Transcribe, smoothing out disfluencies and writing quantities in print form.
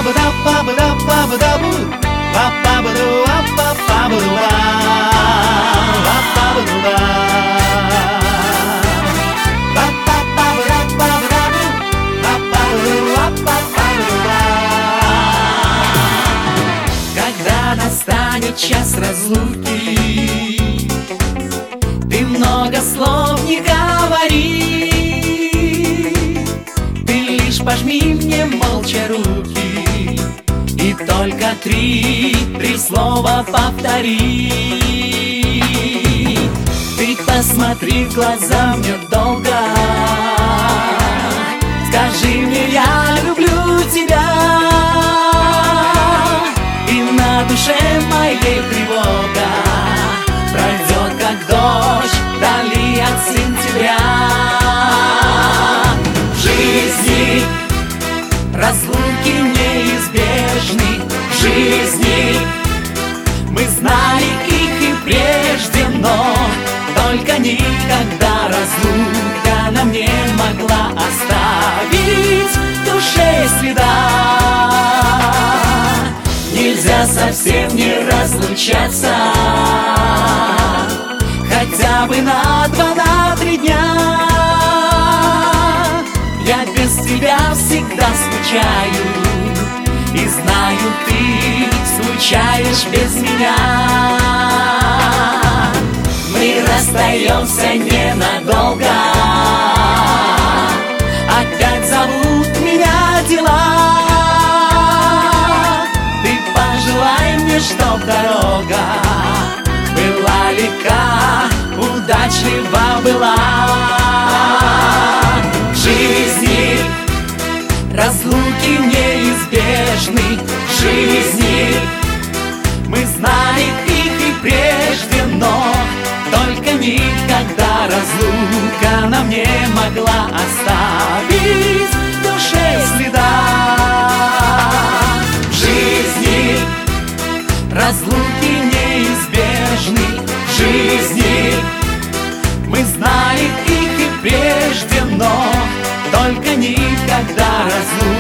Когда настанет час разлуки, ты много слов не говори, ты лишь пожми мне молча руки и только три слова повтори. Ты посмотри в глаза мне долго, скажи мне, я люблю тебя, и на душе моей тревога пройдет, как дождь вдали от сентября. В жизни разлуки неизбежны, в жизни мы знали их и прежде, но только никогда разлука нам не могла оставить в душе следа. Нельзя совсем не разлучаться, хотя бы на 2-3 дня. Я без тебя всегда скучаю, и знаю, ты скучаешь без меня. Мы расстаемся ненадолго, опять зовут меня дела. Ты пожелай мне, чтоб дорога была легка, удачлива была. В жизни разлуки неизбежны, в жизни мы знали их и прежде, но только никогда разлука нам не могла оставить в душе следа. В жизни разлуки неизбежны, в жизни мы знали их и прежде, но только никогда разлука